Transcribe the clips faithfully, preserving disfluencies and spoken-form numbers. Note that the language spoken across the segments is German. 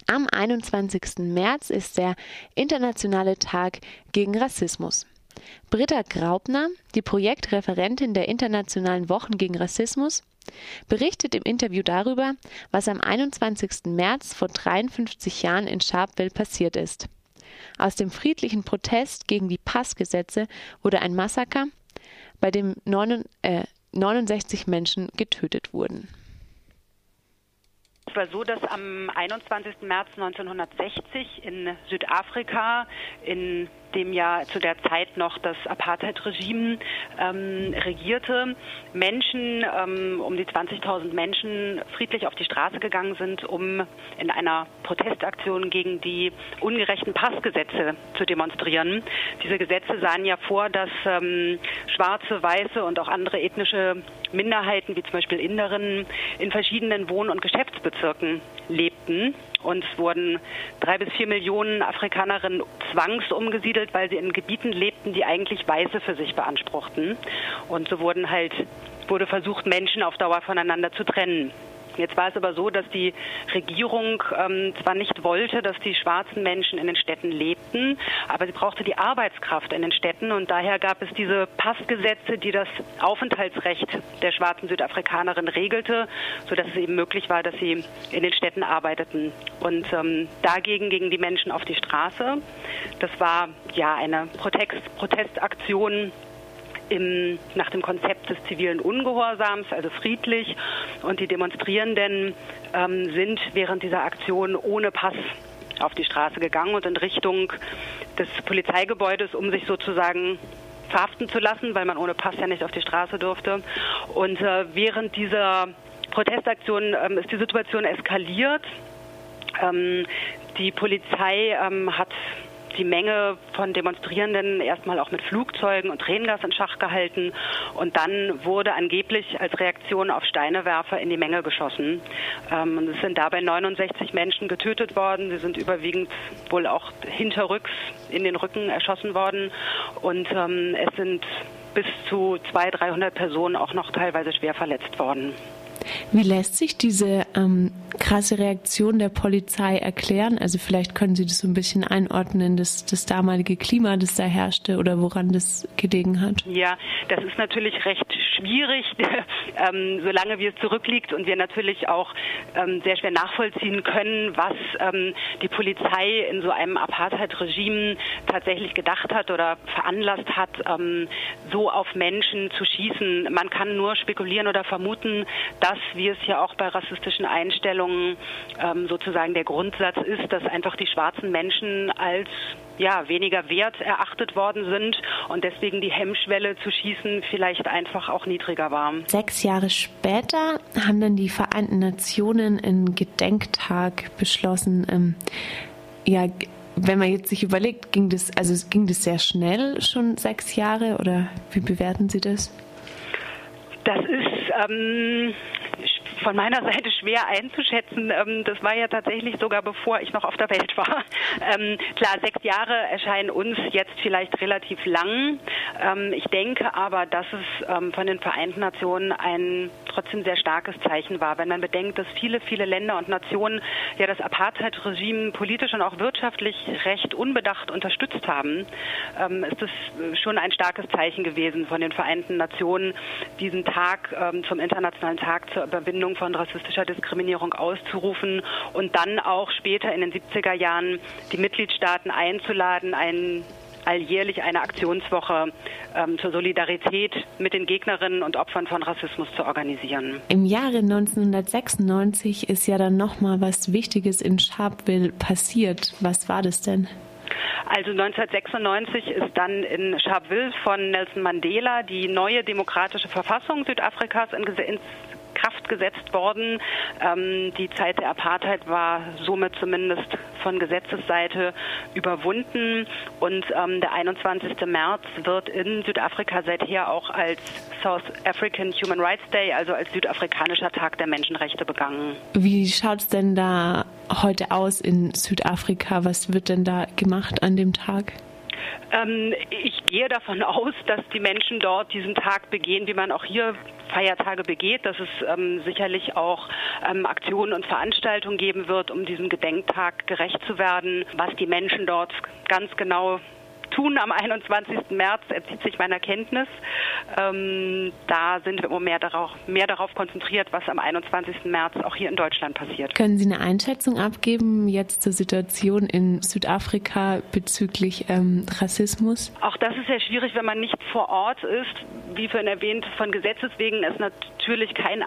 Am einundzwanzigsten März ist der Internationale Tag gegen Rassismus. Britta Graupner, die Projektreferentin der Internationalen Wochen gegen Rassismus, berichtet im Interview darüber, was am einundzwanzigsten März vor dreiundfünfzig Jahren in Sharpeville passiert ist. Aus dem friedlichen Protest gegen die Passgesetze wurde ein Massaker, bei dem neunundsechzig Menschen getötet wurden. Es war so, dass am einundzwanzigsten März neunzehnhundertsechzig in Südafrika, in dem ja zu der Zeit noch das Apartheid-Regime ähm, regierte, Menschen, ähm, um die zwanzigtausend Menschen friedlich auf die Straße gegangen sind, um in einer Protestaktion gegen die ungerechten Passgesetze zu demonstrieren. Diese Gesetze sahen ja vor, dass ähm, schwarze, weiße und auch andere ethnische Minderheiten, wie zum Beispiel Inderinnen, in verschiedenen Wohn- und Geschäftsbezirken lebten. Und es wurden drei bis vier Millionen Afrikanerinnen zwangsumgesiedelt, weil sie in Gebieten lebten, die eigentlich Weiße für sich beanspruchten. Und so wurden halt, wurde versucht, Menschen auf Dauer voneinander zu trennen. Jetzt war es aber so, dass die Regierung ähm, zwar nicht wollte, dass die schwarzen Menschen in den Städten lebten, aber sie brauchte die Arbeitskraft in den Städten und daher gab es diese Passgesetze, die das Aufenthaltsrecht der schwarzen Südafrikanerin regelte, sodass es eben möglich war, dass sie in den Städten arbeiteten. Und ähm, dagegen gingen die Menschen auf die Straße. Das war ja eine Protest, Protestaktion, Im, nach dem Konzept des zivilen Ungehorsams, also friedlich. Und die Demonstrierenden ähm, sind während dieser Aktion ohne Pass auf die Straße gegangen und in Richtung des Polizeigebäudes, um sich sozusagen verhaften zu lassen, weil man ohne Pass ja nicht auf die Straße durfte. Und äh, während dieser Protestaktion ähm, ist die Situation eskaliert. Ähm, die Polizei ähm, hat die Menge von Demonstrierenden erstmal auch mit Flugzeugen und Tränengas in Schach gehalten und dann wurde angeblich als Reaktion auf Steinewerfer in die Menge geschossen. Ähm, und es sind dabei neunundsechzig Menschen getötet worden. Sie sind überwiegend wohl auch hinterrücks in den Rücken erschossen worden und ähm, es sind bis zu zweihundert, dreihundert Personen auch noch teilweise schwer verletzt worden. Wie lässt sich diese ähm, krasse Reaktion der Polizei erklären? Also vielleicht können Sie das so ein bisschen einordnen, das, das damalige Klima, das da herrschte oder woran das gelegen hat? Ja, das ist natürlich recht schwierig, ähm, solange wie es zurückliegt und wir natürlich auch ähm, sehr schwer nachvollziehen können, was ähm, die Polizei in so einem Apartheid-Regime tatsächlich gedacht hat oder veranlasst hat, ähm, so auf Menschen zu schießen. Man kann nur spekulieren oder vermuten, dass, wie es ja auch bei rassistischen Einstellungen ähm, sozusagen der Grundsatz ist, dass einfach die schwarzen Menschen als ja, weniger wert erachtet worden sind und deswegen die Hemmschwelle zu schießen vielleicht einfach auch niedriger war. Sechs Jahre später haben dann die Vereinten Nationen einen Gedenktag beschlossen. Ähm, ja, wenn man jetzt sich überlegt, ging das, also ging das sehr schnell schon sechs Jahre oder wie bewerten Sie das? Das ist ähm, von meiner Seite schwer einzuschätzen. Ähm, das war ja tatsächlich sogar bevor ich noch auf der Welt war. Ähm, klar, sechs Jahre erscheinen uns jetzt vielleicht relativ lang. Ähm, ich denke aber, dass es ähm, von den Vereinten Nationen ein trotzdem sehr starkes Zeichen war. Wenn man bedenkt, dass viele, viele Länder und Nationen ja das Apartheid-Regime politisch und auch wirtschaftlich recht unbedacht unterstützt haben, ähm, ist es schon ein starkes Zeichen gewesen von den Vereinten Nationen, diesen Tag ähm, zum Internationalen Tag zur Überwindung von rassistischer Diskriminierung auszurufen und dann auch später in den siebziger Jahren die Mitgliedstaaten einzuladen, ein alljährlich eine Aktionswoche ähm, zur Solidarität mit den Gegnerinnen und Opfern von Rassismus zu organisieren. Im Jahre neunzehnhundertsechsundneunzig ist ja dann nochmal was Wichtiges in Sharpeville passiert. Was war das denn? Also neunzehnhundertsechsundneunzig ist dann in Sharpeville von Nelson Mandela die neue demokratische Verfassung Südafrikas in, ins Kraft gesetzt worden. Ähm, die Zeit der Apartheid war somit zumindest von Gesetzesseite überwunden und ähm, der einundzwanzigsten März wird in Südafrika seither auch als South African Human Rights Day, also als südafrikanischer Tag der Menschenrechte begangen. Wie schaut es denn da heute aus in Südafrika? Was wird denn da gemacht an dem Tag? Ähm, ich gehe davon aus, dass die Menschen dort diesen Tag begehen, wie man auch hier Feiertage begeht, dass es ähm, sicherlich auch ähm, Aktionen und Veranstaltungen geben wird, um diesem Gedenktag gerecht zu werden. Was die Menschen dort ganz genau tun am einundzwanzigsten März, entzieht sich meiner Kenntnis. Ähm, da sind wir immer mehr darauf, mehr darauf konzentriert, was am einundzwanzigsten März auch hier in Deutschland passiert. Können Sie eine Einschätzung abgeben jetzt zur Situation in Südafrika bezüglich ähm, Rassismus? Auch das ist sehr schwierig, wenn man nicht vor Ort ist. Wie vorhin erwähnt, von Gesetzes wegen es natürlich kein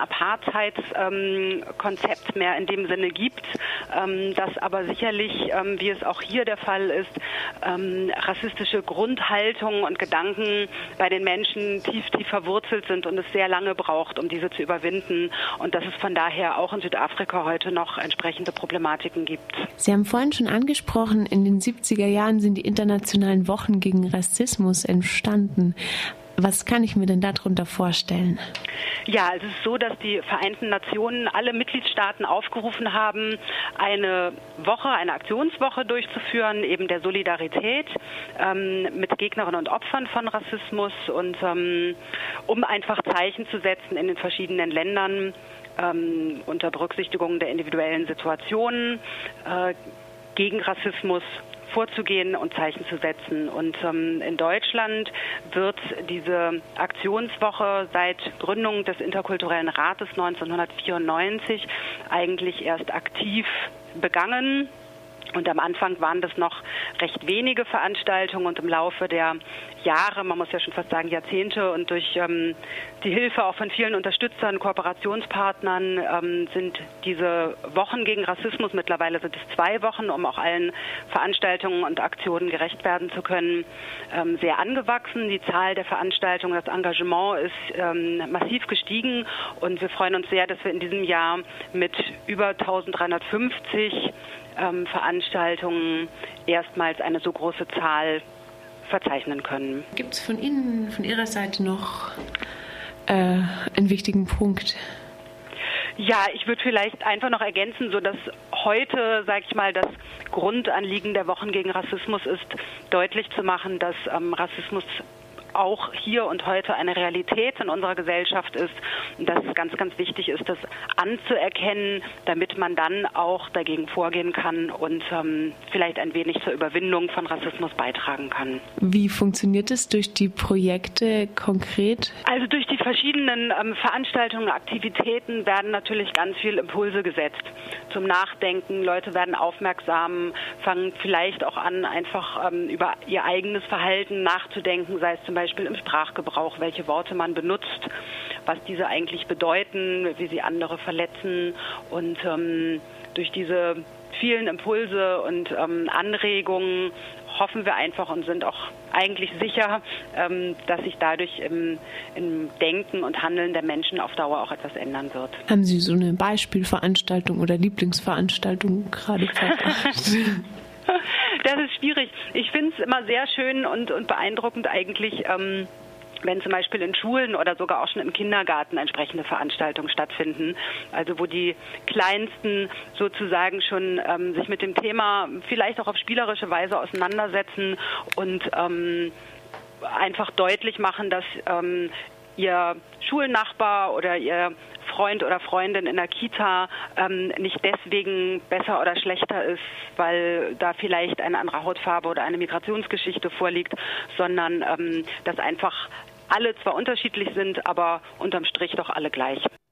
Apartheid-Konzept ähm, mehr in dem Sinne gibt, ähm, das aber sicherlich, ähm, wie es auch hier der Fall ist, ähm, rassistische Grundhaltungen und Gedanken bei den Menschen tief, tief verwurzelt sind und es sehr lange braucht, um diese zu überwinden und dass es von daher auch in Südafrika heute noch entsprechende Problematiken gibt. Sie haben vorhin schon angesprochen, in den siebziger Jahren sind die internationalen Wochen gegen Rassismus entstanden. Was kann ich mir denn darunter vorstellen? Ja, es ist so, dass die Vereinten Nationen alle Mitgliedstaaten aufgerufen haben, eine Woche, eine Aktionswoche durchzuführen, eben der Solidarität ähm, mit Gegnerinnen und Opfern von Rassismus und ähm, um einfach Zeichen zu setzen in den verschiedenen Ländern ähm, unter Berücksichtigung der individuellen Situationen äh, gegen Rassismus vorzugehen und Zeichen zu setzen. Und ähm, in Deutschland wird diese Aktionswoche seit Gründung des Interkulturellen Rates neunzehnhundertvierundneunzig eigentlich erst aktiv begangen. Und am Anfang waren das noch recht wenige Veranstaltungen und im Laufe der Jahre, man muss ja schon fast sagen Jahrzehnte und durch ähm, die Hilfe auch von vielen Unterstützern, Kooperationspartnern ähm, sind diese Wochen gegen Rassismus, mittlerweile sind es zwei Wochen, um auch allen Veranstaltungen und Aktionen gerecht werden zu können, ähm, sehr angewachsen. Die Zahl der Veranstaltungen, das Engagement ist ähm, massiv gestiegen und wir freuen uns sehr, dass wir in diesem Jahr mit über eintausenddreihundertfünfzig ähm, Veranstaltungen erstmals eine so große Zahl verzeichnen können. Gibt es von Ihnen, von Ihrer Seite noch äh, einen wichtigen Punkt? Ja, ich würde vielleicht einfach noch ergänzen, so dass heute, sage ich mal, das Grundanliegen der Wochen gegen Rassismus ist, deutlich zu machen, dass ähm, Rassismus auch hier und heute eine Realität in unserer Gesellschaft ist und dass es ganz, ganz wichtig ist, das anzuerkennen, damit man dann auch dagegen vorgehen kann und ähm, vielleicht ein wenig zur Überwindung von Rassismus beitragen kann. Wie funktioniert es durch die Projekte konkret? Also durch die verschiedenen ähm, Veranstaltungen, Aktivitäten werden natürlich ganz viele Impulse gesetzt zum Nachdenken. Leute werden aufmerksam, fangen vielleicht auch an, einfach ähm, über ihr eigenes Verhalten nachzudenken, sei es zum Beispiel Beispiel im Sprachgebrauch, welche Worte man benutzt, was diese eigentlich bedeuten, wie sie andere verletzen. Und ähm, durch diese vielen Impulse und ähm, Anregungen hoffen wir einfach und sind auch eigentlich sicher, ähm, dass sich dadurch im, im Denken und Handeln der Menschen auf Dauer auch etwas ändern wird. Haben Sie so eine Beispielveranstaltung oder Lieblingsveranstaltung gerade verbracht? Das ist schwierig. Ich finde es immer sehr schön und, und beeindruckend eigentlich, ähm, wenn zum Beispiel in Schulen oder sogar auch schon im Kindergarten entsprechende Veranstaltungen stattfinden. Also wo die Kleinsten sozusagen schon ähm, sich mit dem Thema vielleicht auch auf spielerische Weise auseinandersetzen und ähm, einfach deutlich machen, dass ähm, ihr Schulnachbar oder ihr Freund oder Freundin in der Kita ähm, nicht deswegen besser oder schlechter ist, weil da vielleicht eine andere Hautfarbe oder eine Migrationsgeschichte vorliegt, sondern ähm, dass einfach alle zwar unterschiedlich sind, aber unterm Strich doch alle gleich.